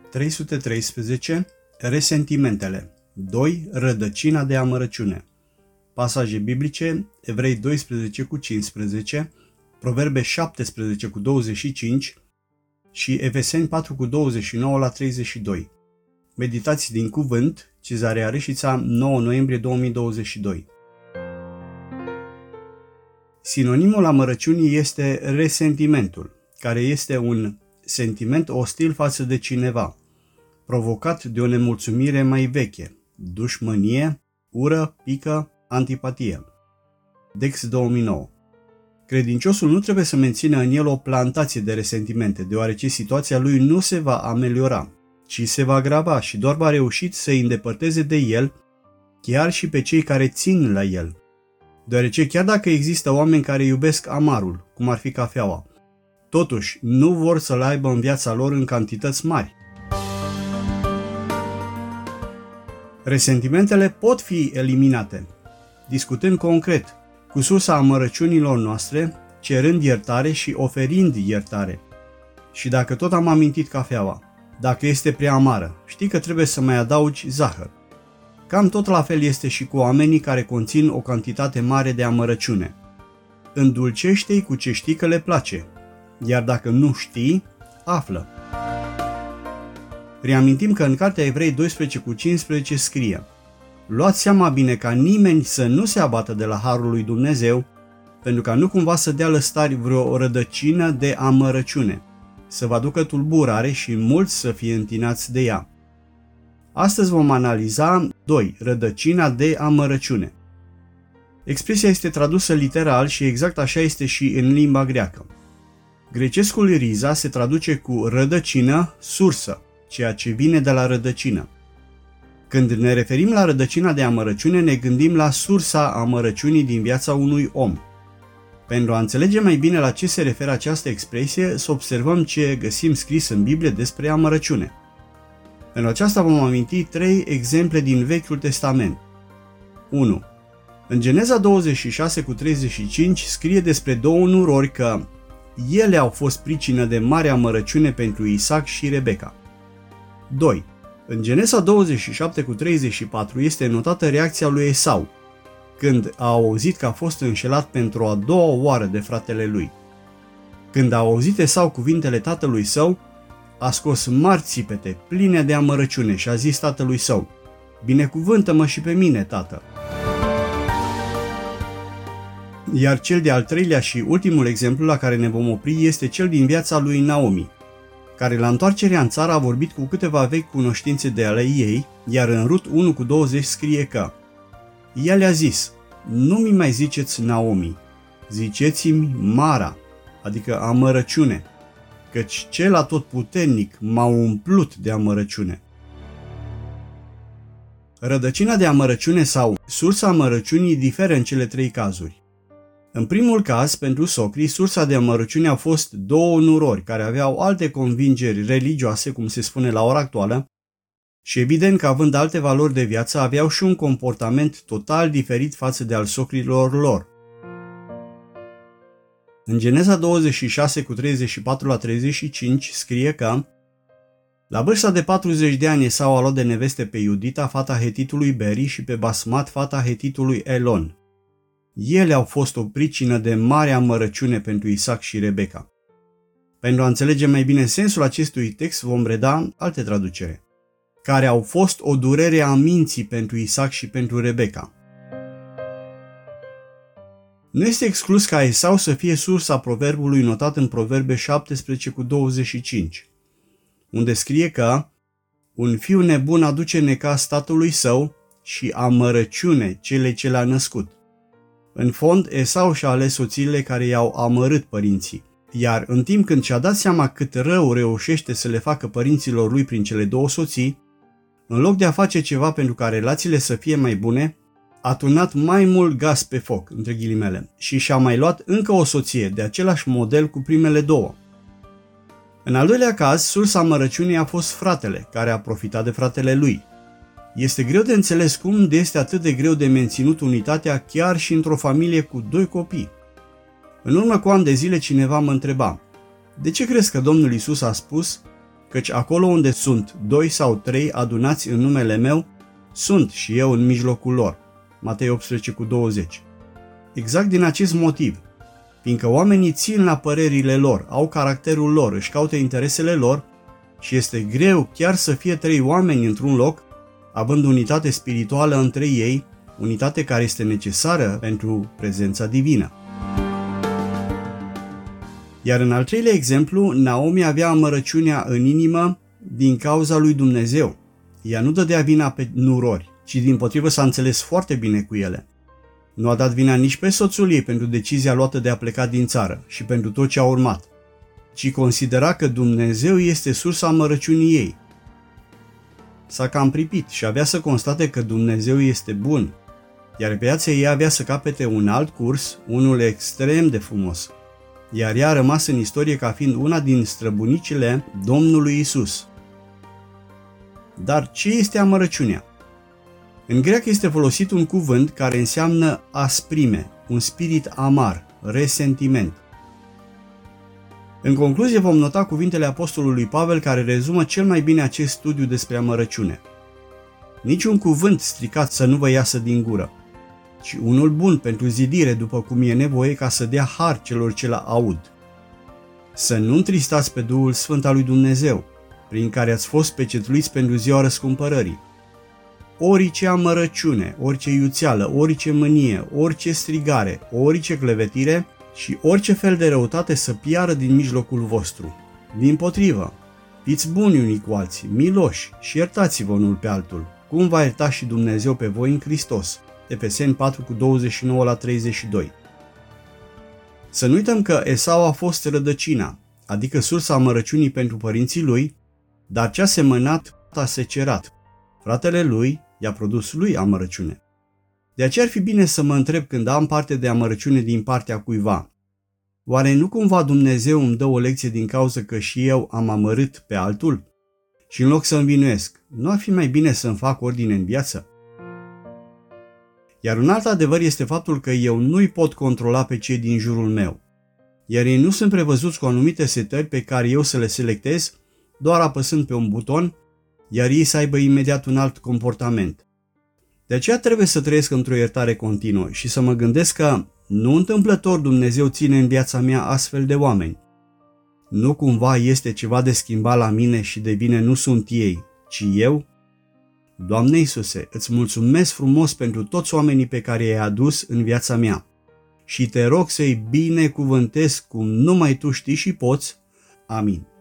313. Resentimentele. 2. Rădăcina de amărăciune. Pasaje biblice: Evrei 12:15, Proverbe 17:25 și Efeseni 4:29-32. Meditații din cuvânt, Cezarea Râșița, 9 noiembrie 2022. Sinonimul amărăciunii este resentimentul, care este un sentiment ostil față de cineva, provocat de o nemulțumire mai veche, dușmănie, ură, pică, antipatie. Dex 2009. Credinciosul nu trebuie să mențină în el o plantație de resentimente, deoarece situația lui nu se va ameliora, ci se va agrava și doar va reuși să îi îndepărteze de el, chiar și pe cei care țin la el. Deoarece chiar dacă există oameni care iubesc amarul, cum ar fi cafeaua, totuși nu vor să-l aibă în viața lor în cantități mari. Resentimentele pot fi eliminate, discutând concret cu sursa amărăciunilor noastre, cerând iertare și oferind iertare. Și dacă tot am amintit cafeaua, dacă este prea amară, știi că trebuie să mai adaugi zahăr. Cam tot la fel este și cu oamenii care conțin o cantitate mare de amărăciune. Îndulcește-i cu ce știi că le place, iar dacă nu știi, află. Reamintim că în cartea Evrei 12:15 scrie: Luați seama bine ca nimeni să nu se abată de la harul lui Dumnezeu, pentru ca nu cumva să dea lăstari vreo rădăcină de amărăciune, să vă aducă tulburare și mulți să fie întinați de ea. Astăzi vom analiza 2. Rădăcina de amărăciune. Expresia este tradusă literal și exact așa este și în limba greacă. Grecescul riza se traduce cu rădăcină, sursă, ceea ce vine de la rădăcină. Când ne referim la rădăcina de amărăciune, ne gândim la sursa amărăciunii din viața unui om. Pentru a înțelege mai bine la ce se referă această expresie, să observăm ce găsim scris în Biblie despre amărăciune. Pentru aceasta vom aminti 3 exemple din Vechiul Testament. 1. În Geneza 26:35 scrie despre 2 nurori că ele au fost pricină de mare amărăciune pentru Isaac și Rebecca. 2. În Geneza 27:34 este notată reacția lui Esau, când a auzit că a fost înșelat pentru a 2-a oară de fratele lui. Când a auzit Esau cuvintele tatălui său, a scos mari țipete, pline de amărăciune și a zis tatălui său: Binecuvântă-mă și pe mine, tată! Iar cel de-al 3-lea și ultimul exemplu la care ne vom opri este cel din viața lui Naomi, care la întoarcerea în țară a vorbit cu câteva vechi cunoștințe de ale ei, iar în Rut 1:20 scrie că ea le-a zis: Nu mi mai ziceți Naomi, ziceți-mi Mara, adică amărăciune, căci cel atotputernic m-a umplut de amărăciune. Rădăcina de amărăciune sau sursa amărăciunii diferă în cele 3 cazuri. În primul caz, pentru socrii, sursa de amărăciune a fost 2 nurori care aveau alte convingeri religioase, cum se spune la ora actuală, și evident că având alte valori de viață, aveau și un comportament total diferit față de al socrilor lor. În Geneza 26:34-35 scrie că la vârsta de 40 de ani Esau a luat de neveste pe Iudita, fata hetitului Beri, și pe Basmat, fata hetitului Elon. Ele au fost o pricină de mare amărăciune pentru Isaac și Rebecca. Pentru a înțelege mai bine sensul acestui text, vom reda alte traducere, care au fost o durere a minții pentru Isaac și pentru Rebecca. Nu este exclus ca Esau să fie sursa proverbului notat în Proverbe 17:25, unde scrie că un fiu nebun aduce necaz tatălui său și amărăciune celei ce l-a născut. În fond, Esau și-a ales soțiile care i-au amărât părinții, iar în timp când și-a dat seama cât rău reușește să le facă părinților lui prin cele 2 soții, în loc de a face ceva pentru ca relațiile să fie mai bune, a turnat mai mult gaz pe foc, între ghilimele, și și-a mai luat încă o soție de același model cu primele 2. În al doilea caz, sursa amărăciunii a fost fratele, care a profitat de fratele lui. Este greu de înțeles cum este atât de greu de menținut unitatea chiar și într-o familie cu 2 copii. În urmă cu ani de zile cineva mă întreba: de ce crezi că Domnul Iisus a spus: Căci acolo unde sunt 2 sau 3 adunați în numele meu, sunt și eu în mijlocul lor. Matei 18:20. Exact din acest motiv, fiindcă oamenii țin la părerile lor, au caracterul lor, își caută interesele lor și este greu chiar să fie 3 oameni într-un loc, având unitate spirituală între ei, unitate care este necesară pentru prezența divină. Iar în al treilea exemplu, Naomi avea amărăciunea în inimă din cauza lui Dumnezeu. Ea nu dădea vina pe nurori, ci dimpotrivă s-a înțeles foarte bine cu ele. Nu a dat vina nici pe soțul ei pentru decizia luată de a pleca din țară și pentru tot ce a urmat, ci considera că Dumnezeu este sursa amărăciunii ei. S-a cam pripit și avea să constate că Dumnezeu este bun, iar viața ei avea să capete un alt curs, unul extrem de frumos. Iar ea a rămas în istorie ca fiind una din străbunicile Domnului Isus. Dar ce este amărăciunea? În greacă este folosit un cuvânt care înseamnă asprime, un spirit amar, resentiment. În concluzie vom nota cuvintele apostolului Pavel care rezumă cel mai bine acest studiu despre amărăciune. Niciun cuvânt stricat să nu vă iasă din gură, ci unul bun pentru zidire după cum e nevoie ca să dea har celor ce l-aud. Să nu întristați pe Duhul Sfânt al lui Dumnezeu, prin care ați fost pecetluiți pentru ziua răscumpărării. Orice amărăciune, orice iuțeală, orice mânie, orice strigare, orice clevetire și orice fel de răutate să piară din mijlocul vostru. Dimpotrivă, fiți buni unii cu alții, miloși și iertați-vă unul pe altul, cum va ierta și Dumnezeu pe voi în Hristos. Efeseni 4:29-32. Să nu uităm că Esau a fost rădăcina, adică sursa amărăciunii pentru părinții lui, dar ce a semănat a secerat. Fratele lui i-a produs lui amărăciune. De aceea ar fi bine să mă întreb când am parte de amărăciune din partea cuiva. Oare nu cumva Dumnezeu îmi dă o lecție din cauza că și eu am amărât pe altul? Și în loc să învinuiesc, nu ar fi mai bine să-mi fac ordine în viață? Iar un alt adevăr este faptul că eu nu-i pot controla pe cei din jurul meu, iar ei nu sunt prevăzuți cu anumite setări pe care eu să le selectez doar apăsând pe un buton, iar ei să aibă imediat un alt comportament. De aceea trebuie să trăiesc într-o iertare continuă și să mă gândesc că nu întâmplător Dumnezeu ține în viața mea astfel de oameni. Nu cumva este ceva de schimbat la mine și de bine nu sunt ei, ci eu? Doamne Iisuse, îți mulțumesc frumos pentru toți oamenii pe care i-ai adus în viața mea și te rog să-i binecuvântezi cum numai Tu știi și poți. Amin.